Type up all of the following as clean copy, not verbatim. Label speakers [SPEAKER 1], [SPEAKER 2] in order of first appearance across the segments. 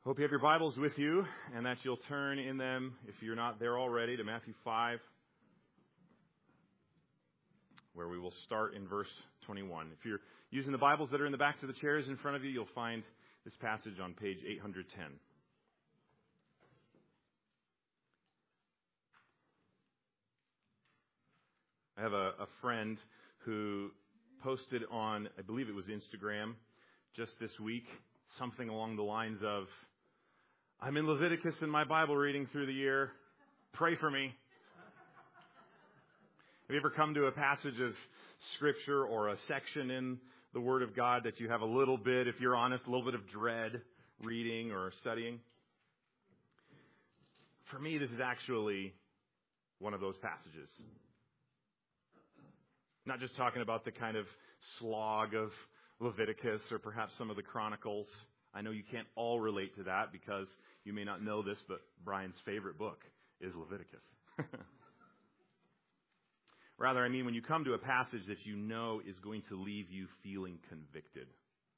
[SPEAKER 1] Hope you have your Bibles with you and that you'll turn in them, if you're not there already, to Matthew 5, where we will start in verse 21. If you're using the Bibles that are in the backs of the chairs in front of you, you'll find this passage on page 810. I have a friend who posted on, I believe it was Instagram, just this week, something along the lines of, I'm in Leviticus in my Bible reading through the year. Pray for me. Have you ever come to a passage of Scripture or a section in the Word of God that you have a little bit, if you're honest, a little bit of dread reading or studying? For me, this is actually one of those passages. Not just talking about the kind of slog of Leviticus or perhaps some of the Chronicles. I know you can't all relate to that because you may not know this, but Brian's favorite book is Leviticus. Rather, I mean when you come to a passage that you know is going to leave you feeling convicted.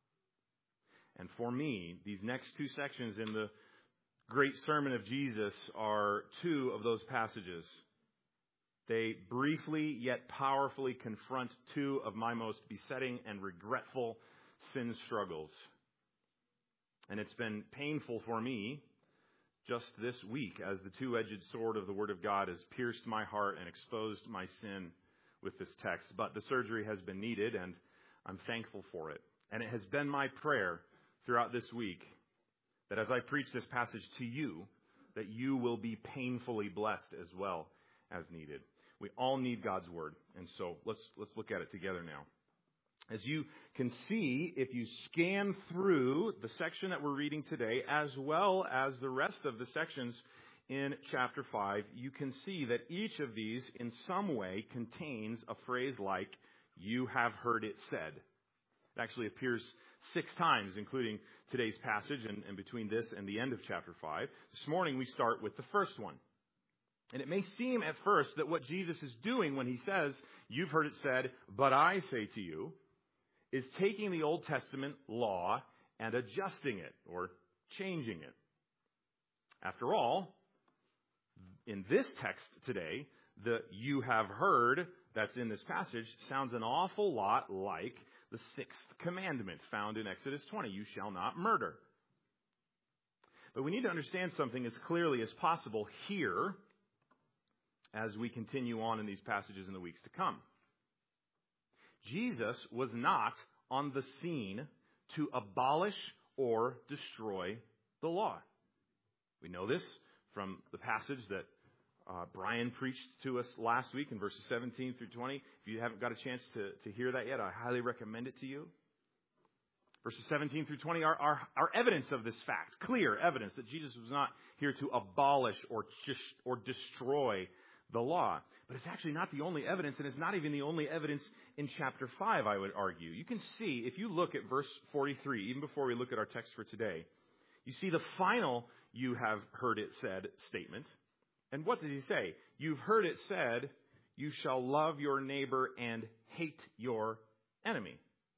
[SPEAKER 1] And for me, these next two sections in the great sermon of Jesus are two of those passages. They briefly yet powerfully confront two of my most besetting and regretful sin struggles. And it's been painful for me just this week as the two-edged sword of the Word of God has pierced my heart and exposed my sin with this text. But the surgery has been needed, and I'm thankful for it. And it has been my prayer throughout this week that as I preach this passage to you, that you will be painfully blessed as well as needed. We all need God's Word, and so let's look at it together now. As you can see, if you scan through the section that we're reading today, as well as the rest of the sections in chapter 5, you can see that each of these in some way contains a phrase like, you have heard it said. It actually appears 6 times, including today's passage and between this and the end of chapter 5. This morning we start with the first one. And it may seem at first that what Jesus is doing when he says, you've heard it said, but I say to you, is taking the Old Testament law and adjusting it or changing it. After all, in this text today, the you have heard that's in this passage sounds an awful lot like the 6th commandment found in Exodus 20. You shall not murder. But we need to understand something as clearly as possible here as we continue on in these passages in the weeks to come. Jesus was not on the scene to abolish or destroy the law. We know this from the passage that Brian preached to us last week in verses 17 through 20. If you haven't got a chance to hear that yet, I highly recommend it to you. Verses 17 through 20 are evidence of this fact, clear evidence that Jesus was not here to abolish or destroy the law. But it's actually not the only evidence, and it's not even the only evidence in chapter 5, I would argue. You can see, if you look at verse 43, even before we look at our text for today, you see the final you have heard it said statement. And what does he say? You've heard it said, you shall love your neighbor and hate your enemy.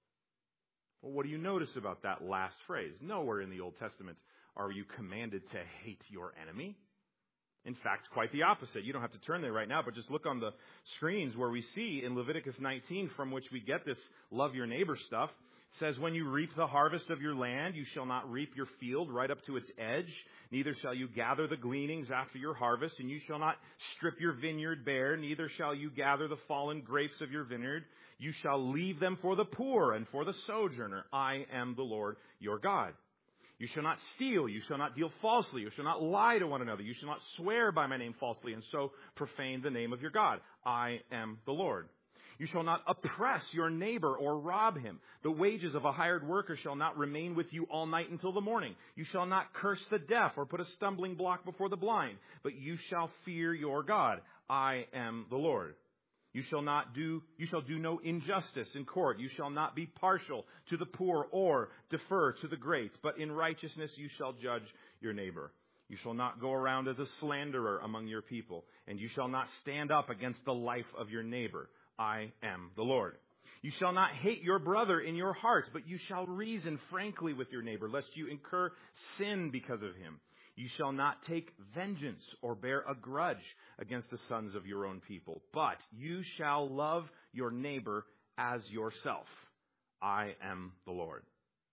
[SPEAKER 1] Well, what do you notice about that last phrase? Nowhere in the Old Testament are you commanded to hate your enemy. In fact, quite the opposite. You don't have to turn there right now, but just look on the screens where we see in Leviticus 19 from which we get this love your neighbor stuff. It says, when you reap the harvest of your land, you shall not reap your field right up to its edge. Neither shall you gather the gleanings after your harvest, and you shall not strip your vineyard bare. Neither shall you gather the fallen grapes of your vineyard. You shall leave them for the poor and for the sojourner. I am the Lord your God. You shall not steal, you shall not deal falsely, you shall not lie to one another, you shall not swear by my name falsely, and so profane the name of your God. I am the Lord. You shall not oppress your neighbor or rob him. The wages of a hired worker shall not remain with you all night until the morning. You shall not curse the deaf or put a stumbling block before the blind, but you shall fear your God. I am the Lord. You shall do no injustice in court. You shall not be partial to the poor or defer to the great, but in righteousness you shall judge your neighbor. You shall not go around as a slanderer among your people, and you shall not stand up against the life of your neighbor. I am the Lord. You shall not hate your brother in your heart, but you shall reason frankly with your neighbor, lest you incur sin because of him. You shall not take vengeance or bear a grudge against the sons of your own people, but you shall love your neighbor as yourself. I am the Lord.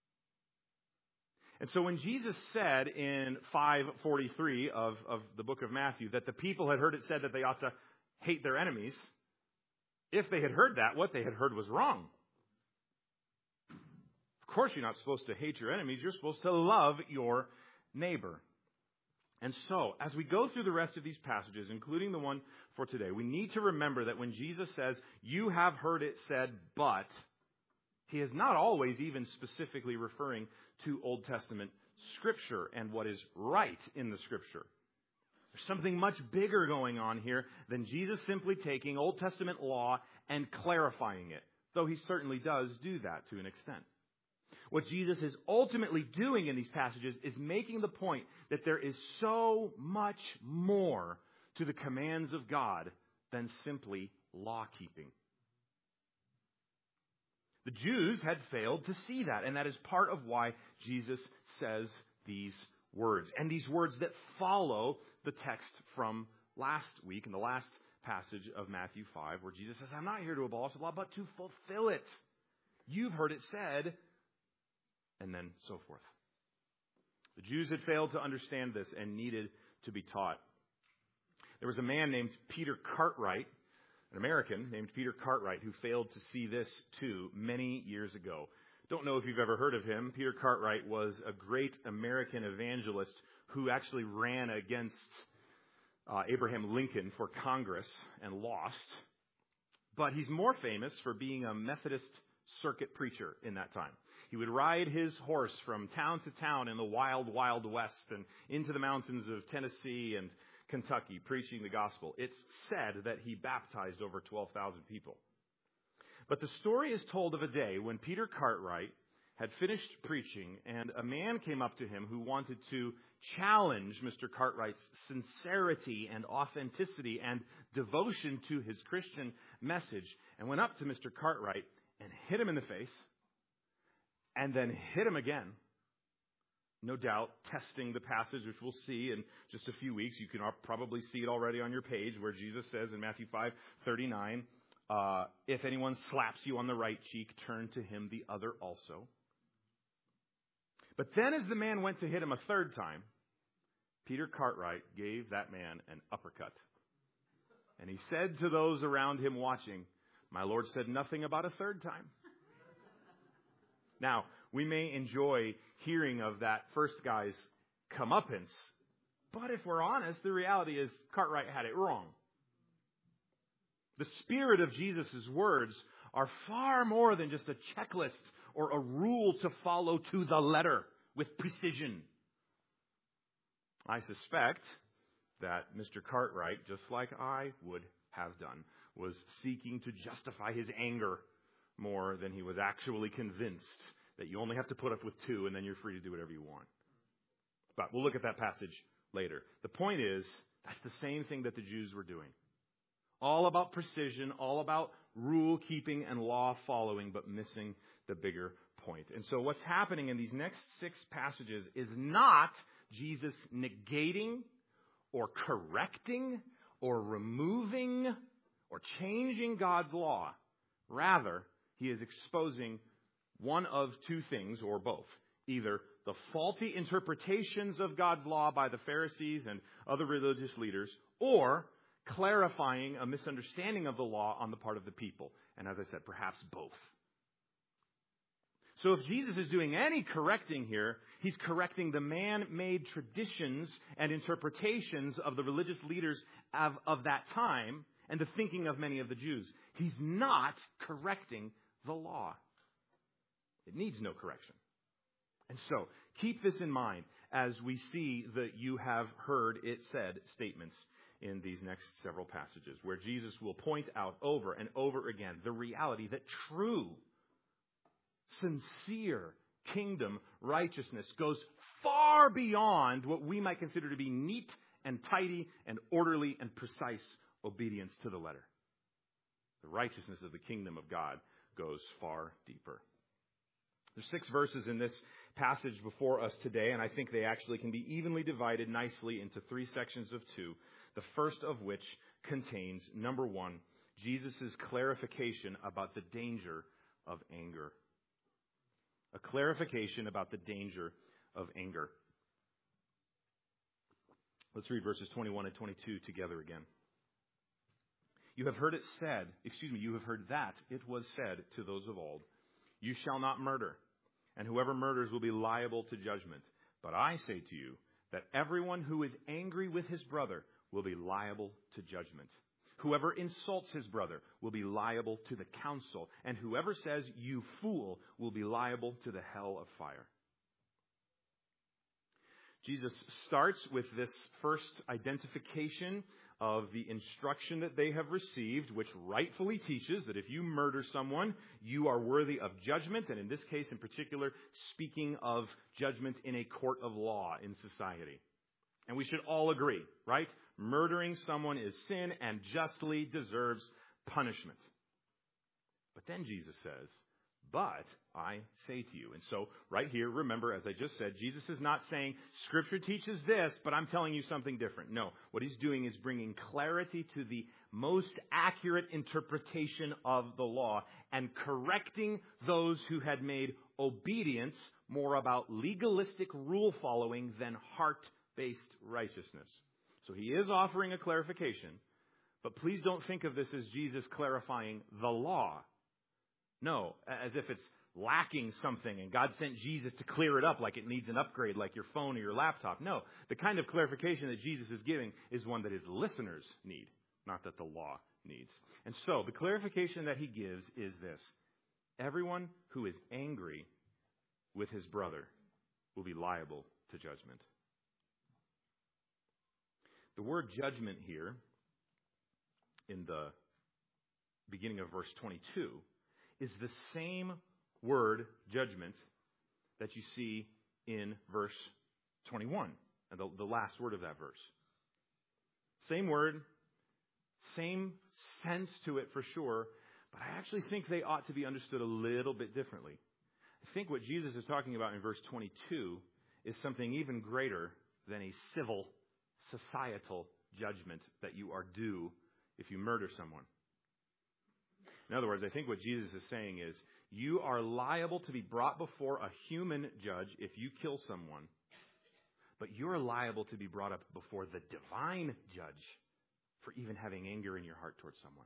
[SPEAKER 1] And so when Jesus said in 5:43 of the book of Matthew that the people had heard it said that they ought to hate their enemies, if they had heard that, what they had heard was wrong. Of course you're not supposed to hate your enemies. You're supposed to love your neighbor. And so, as we go through the rest of these passages, including the one for today, we need to remember that when Jesus says, you have heard it said, but, he is not always even specifically referring to Old Testament Scripture and what is right in the Scripture. There's something much bigger going on here than Jesus simply taking Old Testament law and clarifying it, though he certainly does do that to an extent. What Jesus is ultimately doing in these passages is making the point that there is so much more to the commands of God than simply law-keeping. The Jews had failed to see that, and that is part of why Jesus says these words. And these words that follow the text from last week, in the last passage of Matthew 5, where Jesus says, I'm not here to abolish the law, but to fulfill it. You've heard it said, and then so forth. The Jews had failed to understand this and needed to be taught. There was a man named Peter Cartwright, an American named Peter Cartwright, who failed to see this too many years ago. Don't know if you've ever heard of him. Peter Cartwright was a great American evangelist who actually ran against Abraham Lincoln for Congress and lost. But he's more famous for being a Methodist circuit preacher in that time. He would ride his horse from town to town in the wild, wild west and into the mountains of Tennessee and Kentucky preaching the gospel. It's said that he baptized over 12,000 people. But the story is told of a day when Peter Cartwright had finished preaching and a man came up to him who wanted to challenge Mr. Cartwright's sincerity and authenticity and devotion to his Christian message, and went up to Mr. Cartwright and hit him in the face and then hit him again. No doubt, testing the passage, which we'll see in just a few weeks. You can probably see it already on your page where Jesus says in Matthew 5:39, if anyone slaps you on the right cheek, turn to him the other also. But then as the man went to hit him a third time, Peter Cartwright gave that man an uppercut. And he said to those around him watching, my Lord said nothing about a third time. Now, we may enjoy hearing of that first guy's comeuppance, but if we're honest, the reality is Cartwright had it wrong. The spirit of Jesus' words are far more than just a checklist or a rule to follow to the letter with precision. I suspect that Mr. Cartwright, just like I would have done, was seeking to justify his anger more than he was actually convinced that you only have to put up with two and then you're free to do whatever you want. But we'll look at that passage later. The point is, that's the same thing that the Jews were doing. All about precision, all about rule keeping and law following, but missing the bigger point. And so what's happening in these next 6 passages is not Jesus negating or correcting or removing or changing God's law. Rather, he is exposing one of two things, or both. Either the faulty interpretations of God's law by the Pharisees and other religious leaders, or clarifying a misunderstanding of the law on the part of the people. And as I said, perhaps both. So if Jesus is doing any correcting here, he's correcting the man-made traditions and interpretations of the religious leaders of that time and the thinking of many of the Jews. He's not correcting the law. It needs no correction. And so, keep this in mind as we see the you have heard it said statements in these next several passages, where Jesus will point out over and over again the reality that true, sincere kingdom righteousness goes far beyond what we might consider to be neat and tidy and orderly and precise obedience to the letter. The righteousness of the kingdom of God goes far deeper. There's 6 verses in this passage before us today, and I think they actually can be evenly divided nicely into 3 sections of 2, the first of which contains, number 1, Jesus' clarification about the danger of anger. A clarification about the danger of anger. Let's read verses 21 and 22 together again. You have heard that it was said to those of old, you shall not murder, and whoever murders will be liable to judgment. But I say to you that everyone who is angry with his brother will be liable to judgment. Whoever insults his brother will be liable to the council, and whoever says, you fool, will be liable to the hell of fire. Jesus starts with this first identification of the instruction that they have received, which rightfully teaches that if you murder someone, you are worthy of judgment, and in this case in particular, speaking of judgment in a court of law in society. And we should all agree, right? Murdering someone is sin and justly deserves punishment. But then Jesus says, but I say to you. And so right here, remember, as I just said, Jesus is not saying, Scripture teaches this, but I'm telling you something different. No, what he's doing is bringing clarity to the most accurate interpretation of the law and correcting those who had made obedience more about legalistic rule following than heart-based righteousness. So he is offering a clarification, but please don't think of this as Jesus clarifying the law. No, as if it's lacking something and God sent Jesus to clear it up like it needs an upgrade like your phone or your laptop. No, the kind of clarification that Jesus is giving is one that his listeners need, not that the law needs. And so the clarification that he gives is this. Everyone who is angry with his brother will be liable to judgment. The word judgment here in the beginning of verse 22 is the same word, judgment, that you see in verse 21, and the last word of that verse. Same word, same sense to it for sure, but I actually think they ought to be understood a little bit differently. I think what Jesus is talking about in verse 22 is something even greater than a civil, societal judgment that you are due if you murder someone. In other words, I think what Jesus is saying is, you are liable to be brought before a human judge if you kill someone, but you're liable to be brought up before the divine judge for even having anger in your heart towards someone.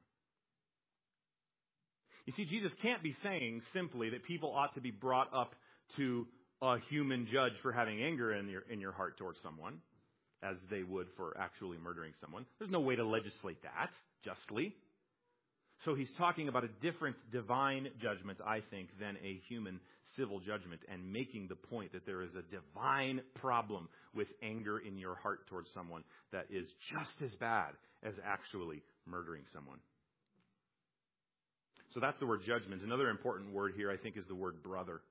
[SPEAKER 1] You see, Jesus can't be saying simply that people ought to be brought up to a human judge for having anger in your heart towards someone, as they would for actually murdering someone. There's no way to legislate that justly. So he's talking about a different divine judgment, I think, than a human civil judgment, and making the point that there is a divine problem with anger in your heart towards someone that is just as bad as actually murdering someone. So that's the word judgment. Another important word here, I think, is the word brother.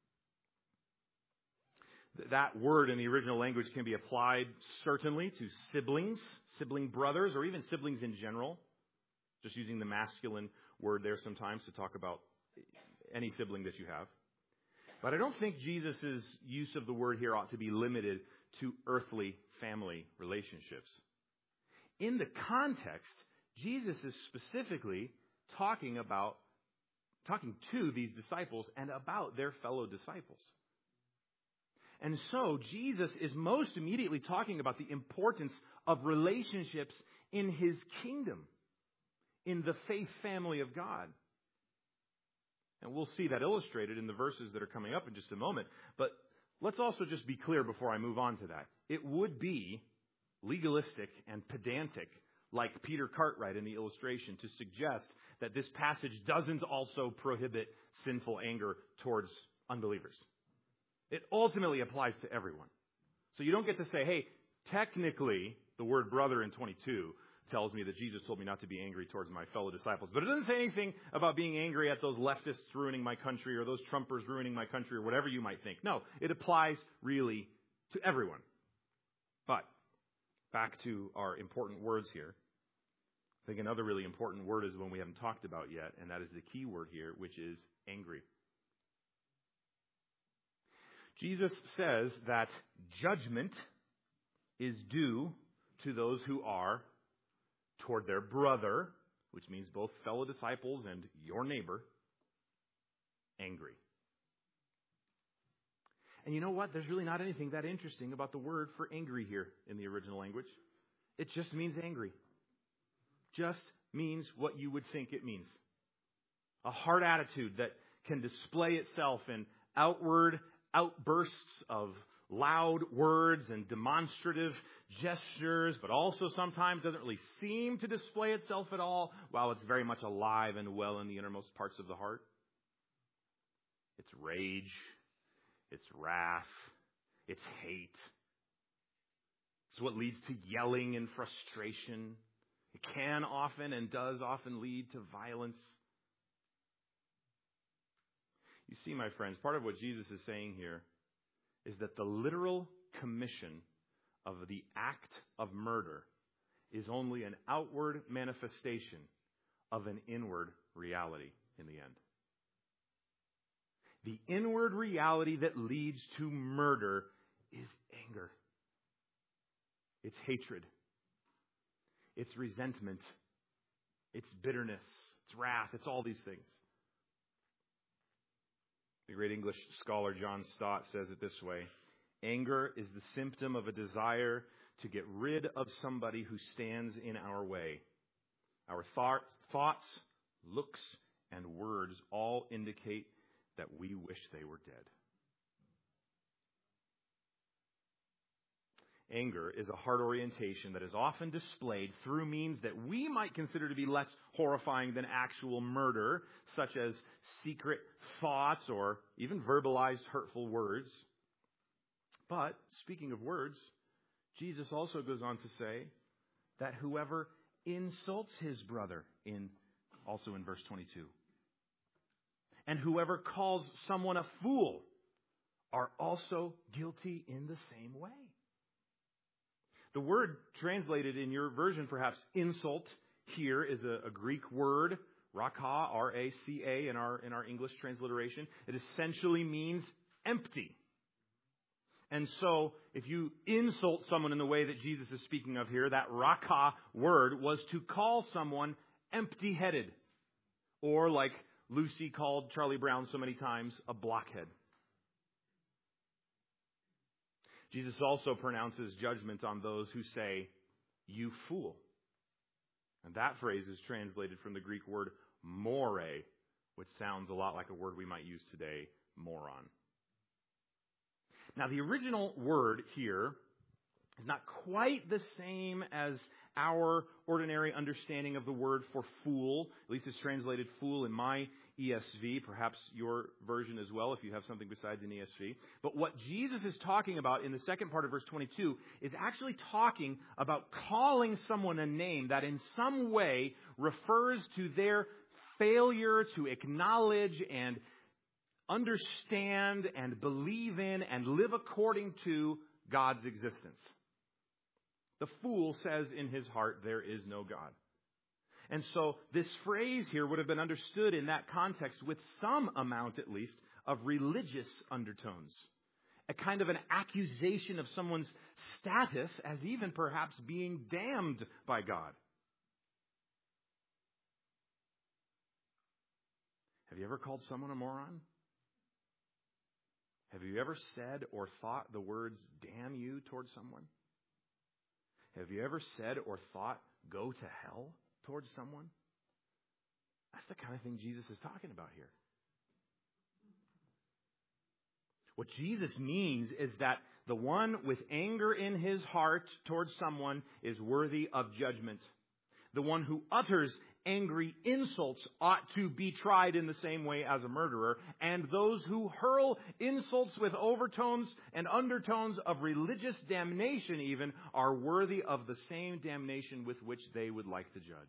[SPEAKER 1] That word in the original language can be applied certainly to siblings, sibling brothers, or even siblings in general. Just using the masculine word there sometimes to talk about any sibling that you have. But I don't think Jesus' use of the word here ought to be limited to earthly family relationships. In the context, Jesus is specifically talking to these disciples and about their fellow disciples. And so Jesus is most immediately talking about the importance of relationships in his kingdom, in the faith family of God. And we'll see that illustrated in the verses that are coming up in just a moment. But let's also just be clear before I move on to that. It would be legalistic and pedantic, like Peter Cartwright in the illustration, to suggest that this passage doesn't also prohibit sinful anger towards unbelievers. It ultimately applies to everyone. So you don't get to say, hey, technically, the word brother in 22 tells me that Jesus told me not to be angry towards my fellow disciples. But it doesn't say anything about being angry at those leftists ruining my country or those Trumpers ruining my country or whatever you might think. No, it applies really to everyone. But back to our important words here. I think another really important word is one we haven't talked about yet, and that is the key word here, which is angry. Jesus says that judgment is due to those who are toward their brother, which means both fellow disciples and your neighbor, angry. And you know what? There's really not anything that interesting about the word for angry here in the original language. It just means angry. Just means what you would think it means. A hard attitude that can display itself in outward outbursts of loud words and demonstrative gestures, but also sometimes doesn't really seem to display itself at all, while it's very much alive and well in the innermost parts of the heart. It's rage, it's wrath, it's hate. It's what leads to yelling and frustration. It can often and does often lead to violence. You see, my friends, part of what Jesus is saying here is that the literal commission of the act of murder is only an outward manifestation of an inward reality in the end. The inward reality that leads to murder is anger. It's hatred. It's resentment. It's bitterness. It's wrath. It's all these things. The great English scholar John Stott says it this way: anger is the symptom of a desire to get rid of somebody who stands in our way. Our thoughts, looks, and words all indicate that we wish they were dead. Anger is a heart orientation that is often displayed through means that we might consider to be less horrifying than actual murder, such as secret thoughts or even verbalized hurtful words. But, speaking of words, Jesus also goes on to say that whoever insults his brother, also in verse 22, and whoever calls someone a fool are also guilty in the same way. The word translated in your version, perhaps insult, here is a Greek word, raka, R-A-C-A, in our English transliteration. It essentially means empty. And so, if you insult someone in the way that Jesus is speaking of here, that raka word was to call someone empty-headed. Or, like Lucy called Charlie Brown so many times, a blockhead. Jesus also pronounces judgment on those who say, "You fool." And that phrase is translated from the Greek word more, which sounds a lot like a word we might use today, moron. Now, the original word here is not quite the same as our ordinary understanding of the word for fool. At least it's translated fool in my ESV, perhaps your version as well, if you have something besides an ESV. But what Jesus is talking about in the second part of verse 22 is actually talking about calling someone a name that in some way refers to their failure to acknowledge and understand and believe in and live according to God's existence. The fool says in his heart, there is no God. And so this phrase here would have been understood in that context with some amount, at least, of religious undertones. A kind of an accusation of someone's status as even perhaps being damned by God. Have you ever called someone a moron? Have you ever said or thought the words, damn you, towards someone? Have you ever said or thought, go to hell, towards someone? That's the kind of thing Jesus is talking about here. What Jesus means is that the one with anger in his heart towards someone is worthy of judgment. The one who utters angry insults ought to be tried in the same way as a murderer. And those who hurl insults with overtones and undertones of religious damnation even are worthy of the same damnation with which they would like to judge.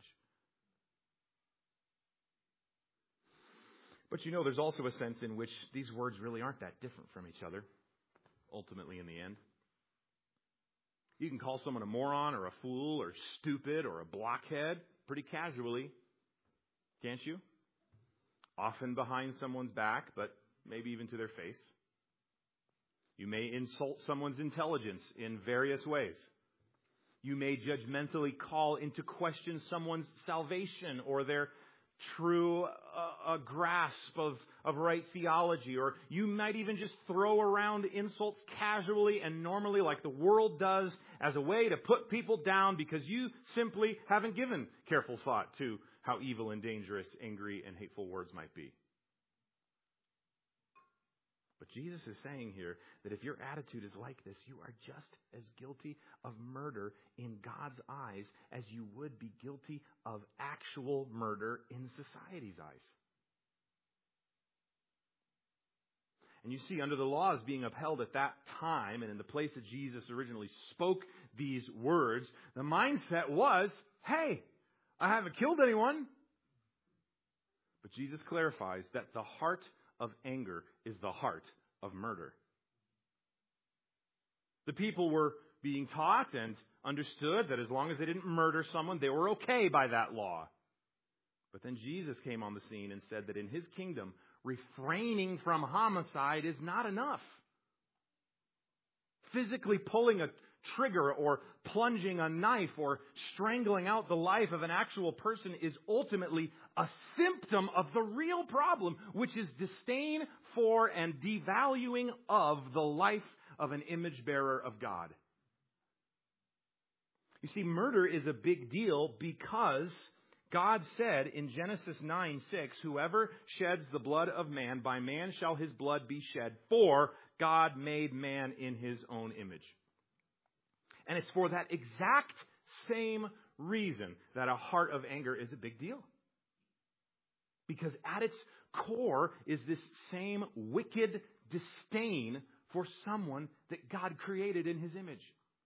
[SPEAKER 1] But you know, there's also a sense in which these words really aren't that different from each other, ultimately in the end. You can call someone a moron or a fool or stupid or a blockhead. pretty casually, can't you? Often behind someone's back, but maybe even to their face. You may insult someone's intelligence in various ways. You may judgmentally call into question someone's salvation or their true grasp of right theology. Or you might even just throw around insults casually and normally like the world does as a way to put people down because you simply haven't given careful thought to how evil and dangerous, angry, and hateful words might be. But Jesus is saying here that if your attitude is like this, you are just as guilty of murder in God's eyes as you would be guilty of actual murder in society's eyes. And you see, under the laws being upheld at that time and in the place that Jesus originally spoke these words, the mindset was, hey, I haven't killed anyone. But Jesus clarifies that the heart of anger is the heart of murder. The people were being taught and understood that as long as they didn't murder someone, they were okay by that law. But then Jesus came on the scene and said that in his kingdom, refraining from homicide is not enough. Physically pulling a trigger or plunging a knife or strangling out the life of an actual person is ultimately a symptom of the real problem, which is disdain for and devaluing of the life of an image bearer of God. You see, murder is a big deal because God said in Genesis 9:6, whoever sheds the blood of man, by man shall his blood be shed, for God made man in his own image. And it's for that exact same reason that a heart of anger is a big deal. Because at its core is this same wicked disdain for someone that God created in his image.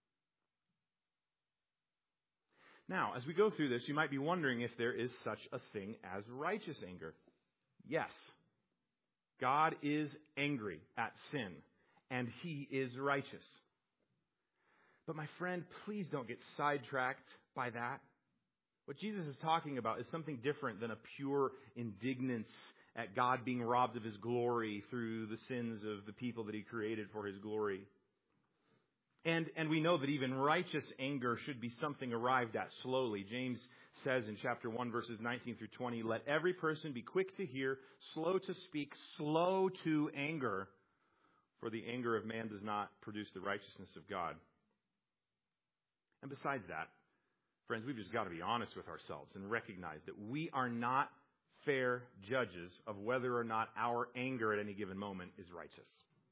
[SPEAKER 1] Now, as we go through this, you might be wondering if there is such a thing as righteous anger. Yes. God is angry at sin, and he is righteous. But my friend, please don't get sidetracked by that. What Jesus is talking about is something different than a pure indignance at God being robbed of his glory through the sins of the people that he created for his glory. And we know that even righteous anger should be something arrived at slowly. James says in chapter 1, verses 19 through 20, let every person be quick to hear, slow to speak, slow to anger, for the anger of man does not produce the righteousness of God. And besides that, friends, we've just got to be honest with ourselves and recognize that we are not fair judges of whether or not our anger at any given moment is righteous.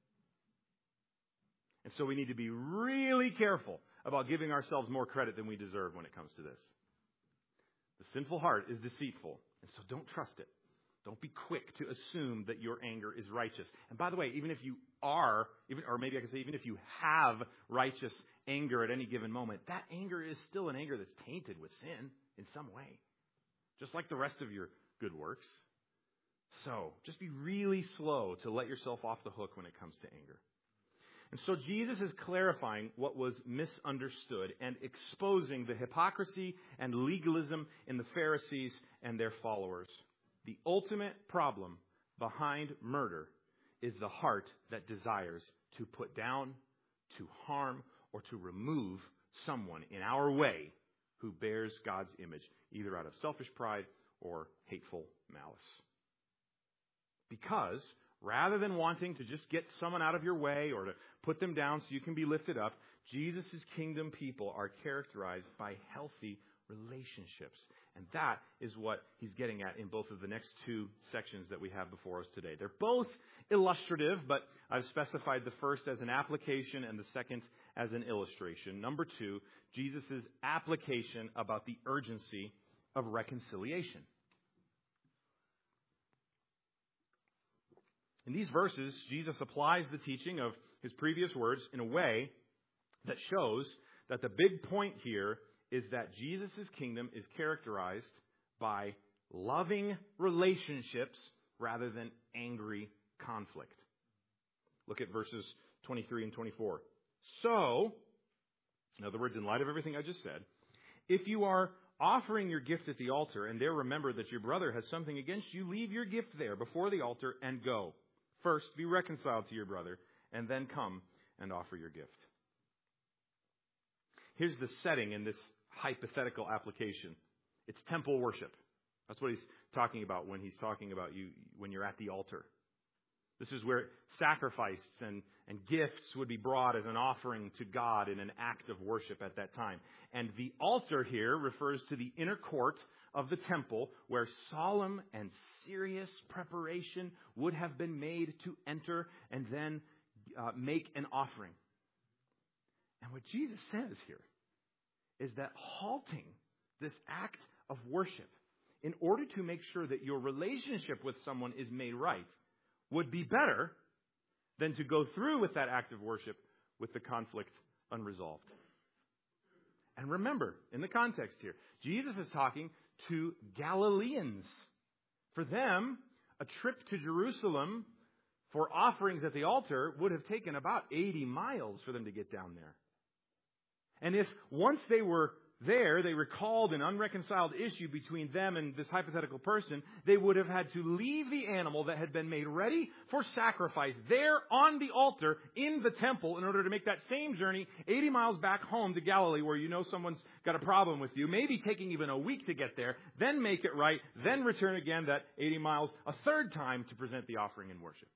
[SPEAKER 1] And so we need to be really careful about giving ourselves more credit than we deserve when it comes to this. The sinful heart is deceitful, and so don't trust it. Don't be quick to assume that your anger is righteous. And by the way, even if you are, or maybe I can say even if you have righteous anger at any given moment, that anger is still an anger that's tainted with sin in some way. Just like the rest of your good works. So, just be really slow to let yourself off the hook when it comes to anger. And so Jesus is clarifying what was misunderstood and exposing the hypocrisy and legalism in the Pharisees and their followers. The ultimate problem behind murder is the heart that desires to put down, to harm, or to remove someone in our way who bears God's image, either out of selfish pride or hateful malice. Because rather than wanting to just get someone out of your way or to put them down so you can be lifted up, Jesus' kingdom people are characterized by healthy relationships. And that is what he's getting at in both of the next two sections that we have before us today. They're both illustrative, but I've specified the first as an application and the second as an illustration. Number 2, Jesus' application about the urgency of reconciliation. In these verses, Jesus applies the teaching of his previous words in a way that shows that the big point here is that Jesus' kingdom is characterized by loving relationships rather than angry conflict. Look at verses 23 and 24. So, in other words, in light of everything I just said, if you are offering your gift at the altar and there remember that your brother has something against you, leave your gift there before the altar and go. First, be reconciled to your brother, and then come and offer your gift. Here's the setting in this hypothetical application. It's temple worship. That's what he's talking about when he's talking about you when you're at the altar. This is where sacrifices and gifts would be brought as an offering to God in an act of worship at that time. And the altar here refers to the inner court of the temple where solemn and serious preparation would have been made to enter and then make an offering. And what Jesus says here is that halting this act of worship in order to make sure that your relationship with someone is made right would be better than to go through with that act of worship with the conflict unresolved. And remember, in the context here, Jesus is talking to Galileans. For them, a trip to Jerusalem for offerings at the altar would have taken about 80 miles for them to get down there. And if once they were there, they recalled an unreconciled issue between them and this hypothetical person, they would have had to leave the animal that had been made ready for sacrifice there on the altar in the temple in order to make that same journey 80 miles back home to Galilee where you know someone's got a problem with you, maybe taking even a week to get there, then make it right, then return again that 80 miles a third time to present the offering in worship.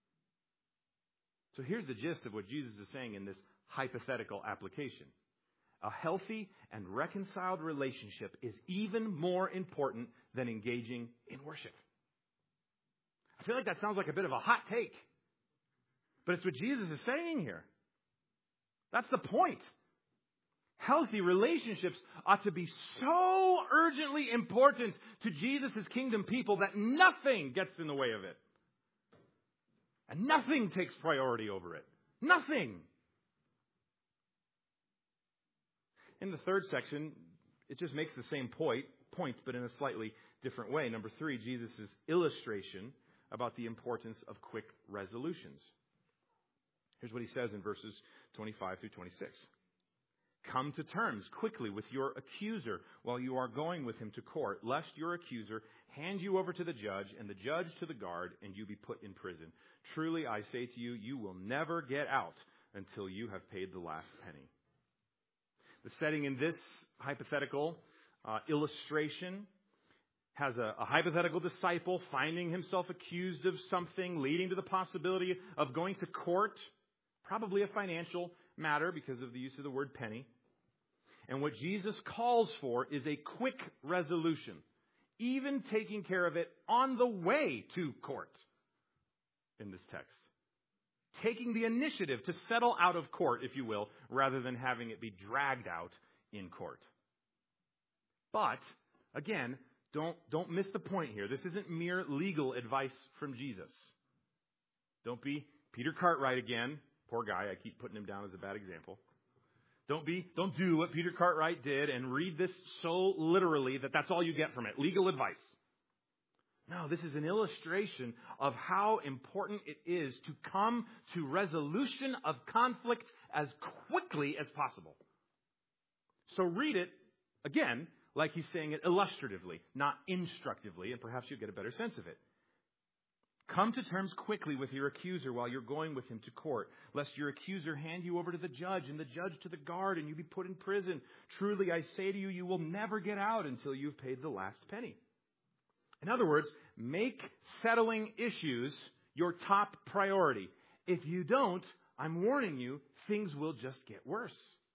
[SPEAKER 1] So here's the gist of what Jesus is saying in this hypothetical application. A healthy and reconciled relationship is even more important than engaging in worship. I feel like that sounds like a bit of a hot take. But it's what Jesus is saying here. That's the point. Healthy relationships ought to be so urgently important to Jesus' kingdom people that nothing gets in the way of it. And nothing takes priority over it. Nothing. In the third section, it just makes the same point, but in a slightly different way. Number 3, Jesus' illustration about the importance of quick resolutions. Here's what he says in verses 25 through 26. Come to terms quickly with your accuser while you are going with him to court, lest your accuser hand you over to the judge and the judge to the guard and you be put in prison. Truly, I say to you, you will never get out until you have paid the last penny. The setting in this hypothetical illustration has a hypothetical disciple finding himself accused of something, leading to the possibility of going to court, probably a financial matter because of the use of the word penny. And what Jesus calls for is a quick resolution, even taking care of it on the way to court in this text. Taking the initiative to settle out of court, if you will, rather than having it be dragged out in court. But, again, don't miss the point here. This isn't mere legal advice from Jesus. Don't be Peter Cartwright again. Poor guy, I keep putting him down as a bad example. Don't do what Peter Cartwright did and read this so literally that that's all you get from it. Legal advice. No, this is an illustration of how important it is to come to resolution of conflict as quickly as possible. So read it, again, like he's saying it illustratively, not instructively, and perhaps you'll get a better sense of it. Come to terms quickly with your accuser while you're going with him to court, lest your accuser hand you over to the judge and the judge to the guard and you be put in prison. Truly, I say to you, you will never get out until you've paid the last penny. In other words, make settling issues your top priority. If you don't, I'm warning you, things will just get worse.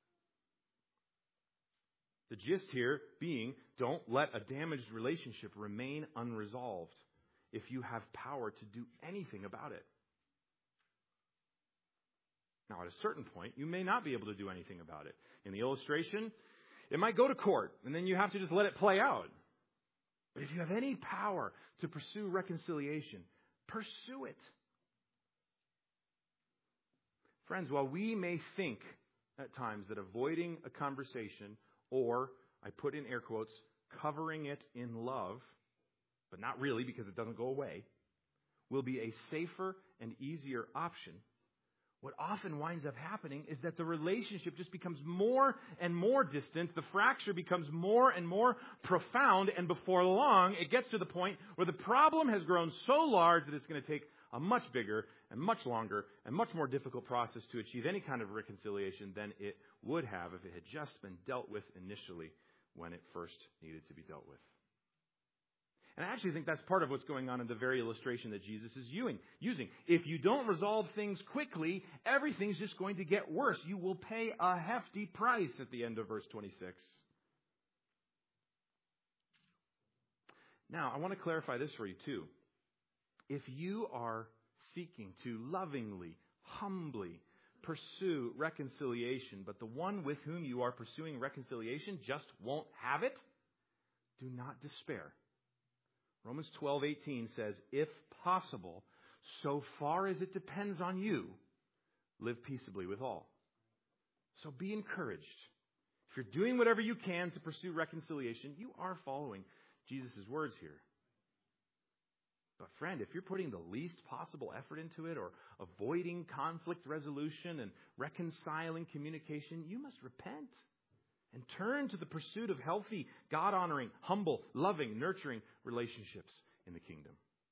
[SPEAKER 1] The gist here being, don't let a damaged relationship remain unresolved if you have power to do anything about it. Now, at a certain point, you may not be able to do anything about it. In the illustration, it might go to court, and then you have to just let it play out. But if you have any power to pursue reconciliation, pursue it. Friends, while we may think at times that avoiding a conversation, or, I put in air quotes, covering it in love, but not really because it doesn't go away, will be a safer and easier option, what often winds up happening is that the relationship just becomes more and more distant. The fracture becomes more and more profound. And before long, it gets to the point where the problem has grown so large that it's going to take a much bigger and much longer and much more difficult process to achieve any kind of reconciliation than it would have if it had just been dealt with initially when it first needed to be dealt with. And I actually think that's part of what's going on in the very illustration that Jesus is using. If you don't resolve things quickly, everything's just going to get worse. You will pay a hefty price at the end of verse 26. Now, I want to clarify this for you too. If you are seeking to lovingly, humbly pursue reconciliation, but the one with whom you are pursuing reconciliation just won't have it, do not despair. Romans 12:18 says, if possible, so far as it depends on you, live peaceably with all. So be encouraged. If you're doing whatever you can to pursue reconciliation, you are following Jesus' words here. But friend, if you're putting the least possible effort into it or avoiding conflict resolution and reconciling communication, you must repent and turn to the pursuit of healthy, God-honoring, humble, loving, nurturing relationships in the kingdom.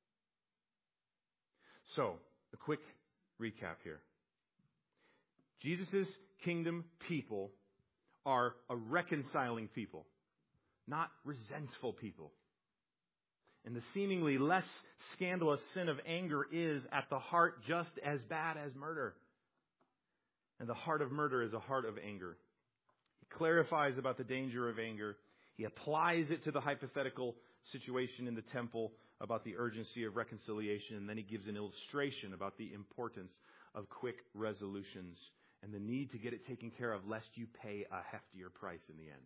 [SPEAKER 1] So, a quick recap here. Jesus' kingdom people are a reconciling people, not resentful people. And the seemingly less scandalous sin of anger is, at the heart, just as bad as murder. And the heart of murder is a heart of anger. He clarifies about the danger of anger. He applies it to the hypothetical situation in the temple about the urgency of reconciliation. And then he gives an illustration about the importance of quick resolutions and the need to get it taken care of lest you pay a heftier price in the end.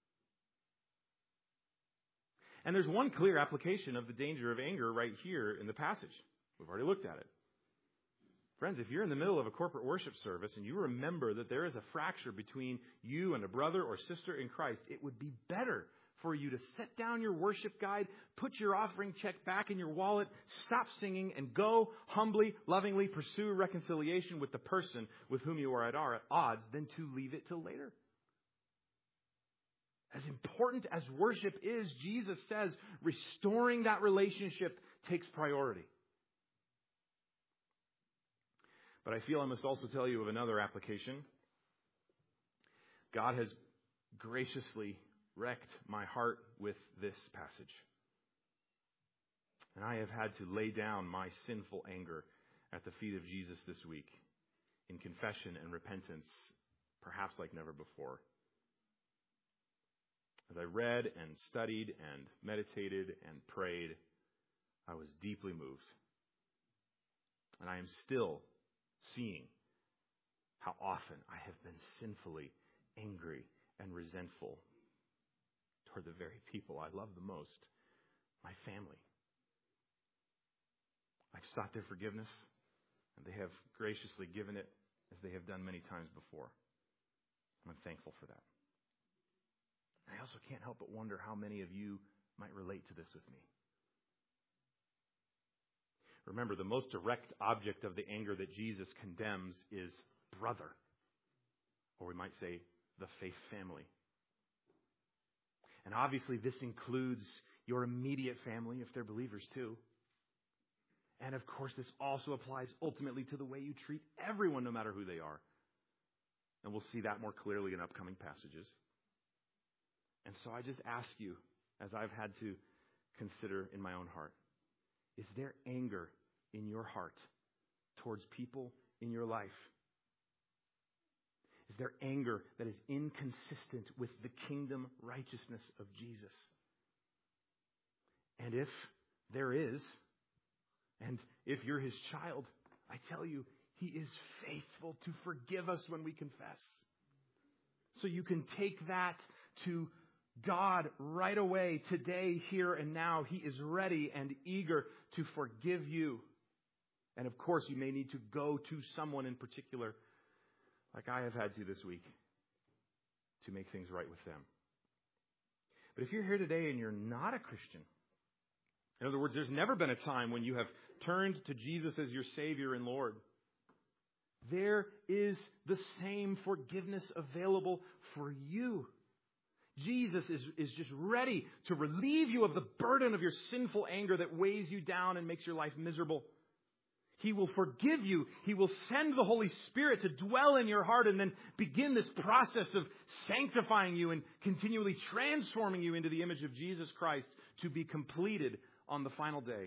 [SPEAKER 1] And there's one clear application of the danger of anger right here in the passage. We've already looked at it. Friends, if you're in the middle of a corporate worship service and you remember that there is a fracture between you and a brother or sister in Christ, it would be better for you to set down your worship guide, put your offering check back in your wallet, stop singing, and go humbly, lovingly pursue reconciliation with the person with whom you are at odds than to leave it till later. As important as worship is, Jesus says restoring that relationship takes priority. But I feel I must also tell you of another application. God has graciously wrecked my heart with this passage. And I have had to lay down my sinful anger at the feet of Jesus this week in confession and repentance, perhaps like never before. As I read and studied and meditated and prayed, I was deeply moved. And I am still seeing how often I have been sinfully angry and resentful toward the very people I love the most, my family. I've sought their forgiveness, and they have graciously given it as they have done many times before. I'm thankful for that. I also can't help but wonder how many of you might relate to this with me. Remember, the most direct object of the anger that Jesus condemns is brother, or we might say the faith family. And obviously this includes your immediate family, if they're believers too. And of course this also applies ultimately to the way you treat everyone, no matter who they are. And we'll see that more clearly in upcoming passages. And so I just ask you, as I've had to consider in my own heart, is there anger in your heart towards people in your life? Is there anger that is inconsistent with the kingdom righteousness of Jesus? And if there is, and if you're his child, I tell you, he is faithful to forgive us when we confess. So you can take that to God right away, today, here and now. He is ready and eager to forgive you. And of course, you may need to go to someone in particular, like I have had to this week, to make things right with them. But if you're here today and you're not a Christian, in other words, there's never been a time when you have turned to Jesus as your Savior and Lord, there is the same forgiveness available for you. Jesus is just ready to relieve you of the burden of your sinful anger that weighs you down and makes your life miserable. He will forgive you. He will send the Holy Spirit to dwell in your heart and then begin this process of sanctifying you and continually transforming you into the image of Jesus Christ to be completed on the final day.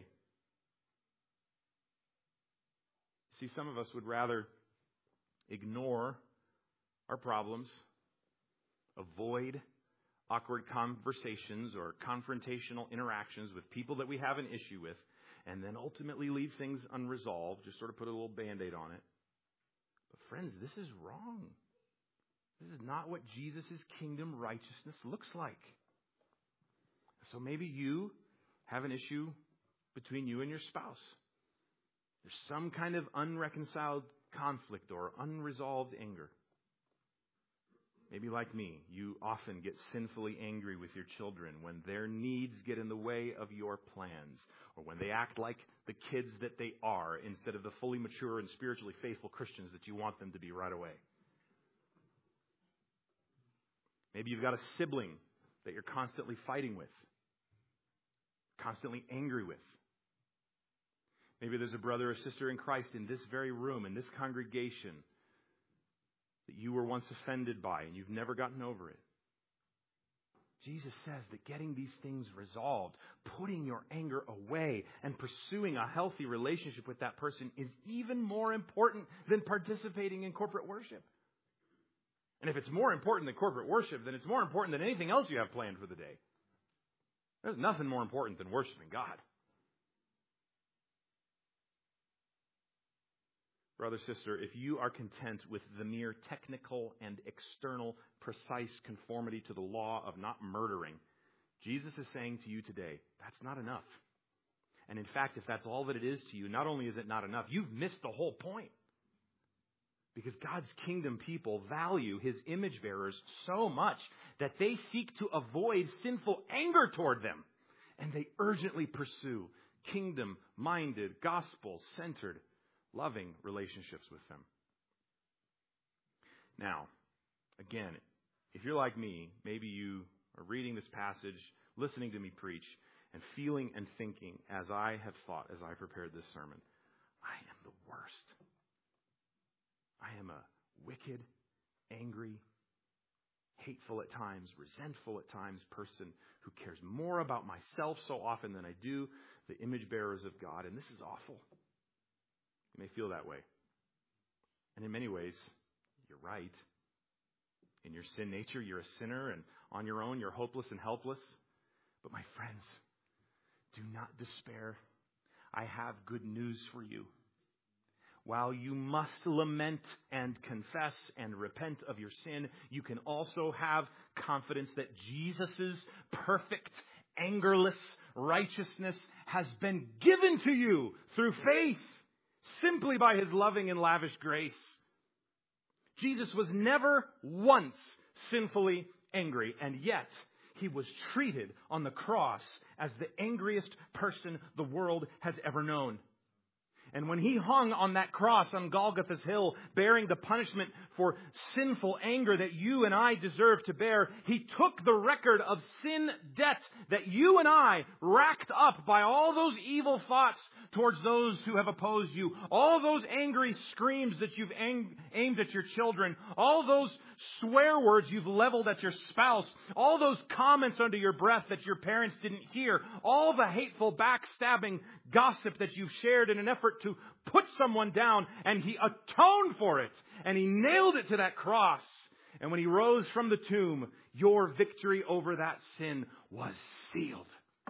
[SPEAKER 1] See, some of us would rather ignore our problems, avoid awkward conversations or confrontational interactions with people that we have an issue with, and then ultimately leave things unresolved, just sort of put a little Band-Aid on it. But friends, this is wrong. This is not what Jesus' kingdom righteousness looks like. So maybe you have an issue between you and your spouse. There's some kind of unreconciled conflict or unresolved anger. Maybe like me, you often get sinfully angry with your children when their needs get in the way of your plans, or when they act like the kids that they are instead of the fully mature and spiritually faithful Christians that you want them to be right away. Maybe you've got a sibling that you're constantly fighting with, constantly angry with. Maybe there's a brother or sister in Christ in this very room, in this congregation, that you were once offended by and you've never gotten over it. Jesus says that getting these things resolved, putting your anger away, and pursuing a healthy relationship with that person is even more important than participating in corporate worship. And if it's more important than corporate worship, then it's more important than anything else you have planned for the day. There's nothing more important than worshiping God. Brother, sister, if you are content with the mere technical and external precise conformity to the law of not murdering, Jesus is saying to you today, that's not enough. And in fact, if that's all that it is to you, not only is it not enough, you've missed the whole point. Because God's kingdom people value His image bearers so much that they seek to avoid sinful anger toward them. And they urgently pursue kingdom-minded, gospel-centered, loving relationships with them. Now, again, if you're like me, maybe you are reading this passage, listening to me preach, and feeling and thinking as I have thought as I prepared this sermon, I am the worst. I am a wicked, angry, hateful at times, resentful at times person who cares more about myself so often than I do the image bearers of God, and this is awful. You may feel that way. And in many ways, you're right. In your sin nature, you're a sinner, and on your own, you're hopeless and helpless. But my friends, do not despair. I have good news for you. While you must lament and confess and repent of your sin, you can also have confidence that Jesus' perfect, angerless righteousness has been given to you through faith. Simply by His loving and lavish grace. Jesus was never once sinfully angry, and yet He was treated on the cross as the angriest person the world has ever known. And when He hung on that cross on Golgotha's hill, bearing the punishment for sinful anger that you and I deserve to bear, He took the record of sin debt that you and I racked up by all those evil thoughts towards those who have opposed you, all those angry screams that you've aimed at your children, all those swear words you've leveled at your spouse, all those comments under your breath that your parents didn't hear, all the hateful backstabbing gossip that you've shared in an effort to put someone down, and He atoned for it, and He nailed it to that cross. And when He rose from the tomb, your victory over that sin was sealed.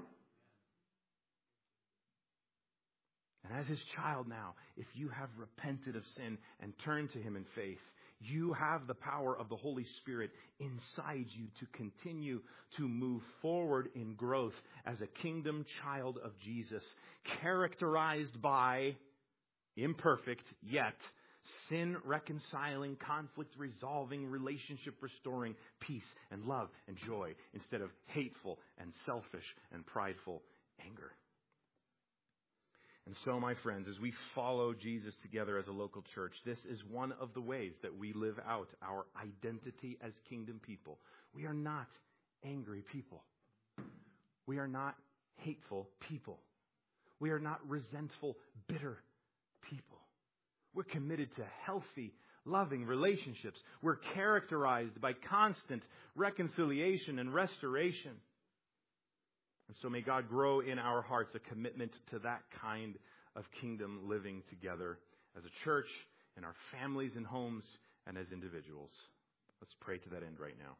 [SPEAKER 1] And as His child now, if you have repented of sin and turned to Him in faith, you have the power of the Holy Spirit inside you to continue to move forward in growth as a kingdom child of Jesus, characterized by imperfect, yet sin-reconciling, conflict-resolving, relationship-restoring peace and love and joy instead of hateful and selfish and prideful anger. And so, my friends, as we follow Jesus together as a local church, this is one of the ways that we live out our identity as kingdom people. We are not angry people. We are not hateful people. We are not resentful, bitter people. We're committed to healthy, loving relationships. We're characterized by constant reconciliation and restoration. And so may God grow in our hearts a commitment to that kind of kingdom living together as a church, in our families and homes, and as individuals. Let's pray to that end right now.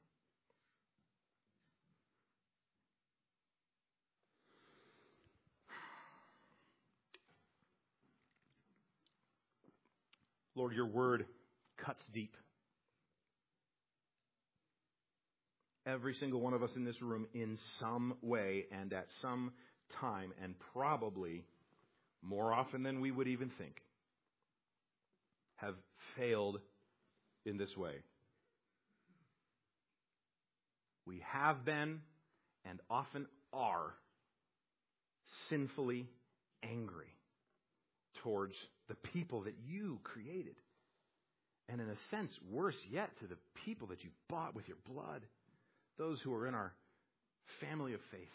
[SPEAKER 1] Lord, your word cuts deep. Every single one of us in this room in some way and at some time, and probably more often than we would even think, have failed in this way. We have been and often are sinfully angry towards the people that you created. And in a sense, worse yet, to the people that you bought with your blood. Those who are in our family of faith.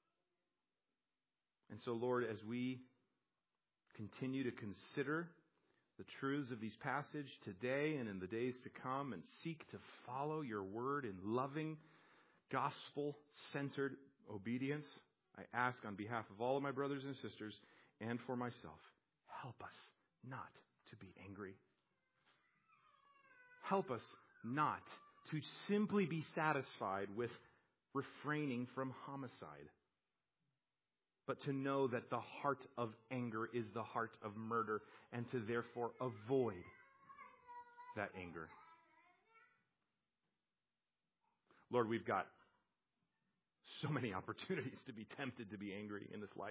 [SPEAKER 1] And so, Lord, as we continue to consider the truths of these passages today and in the days to come and seek to follow your word in loving, gospel-centered obedience, I ask on behalf of all of my brothers and sisters and for myself, help us not to be angry. Help us not to simply be satisfied with refraining from homicide, but to know that the heart of anger is the heart of murder, and to therefore avoid that anger. Lord, we've got so many opportunities to be tempted to be angry in this life.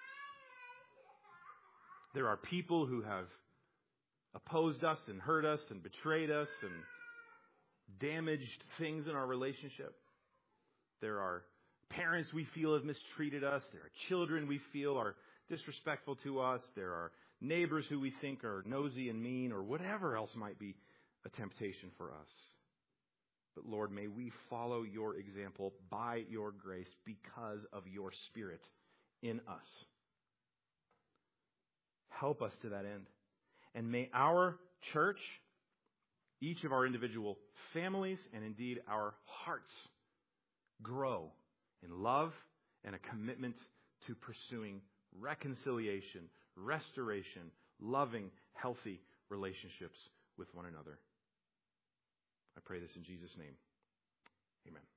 [SPEAKER 1] There are people who have opposed us and hurt us and betrayed us and damaged things in our relationship. There are parents we feel have mistreated us. There are children we feel are disrespectful to us. There are neighbors who we think are nosy and mean, or whatever else might be a temptation for us. But Lord, may we follow your example by your grace because of your Spirit in us. Help us to that end. And may our church, each of our individual families, and indeed our hearts, grow in love and a commitment to pursuing reconciliation, restoration, loving, healthy relationships with one another. I pray this in Jesus' name. Amen.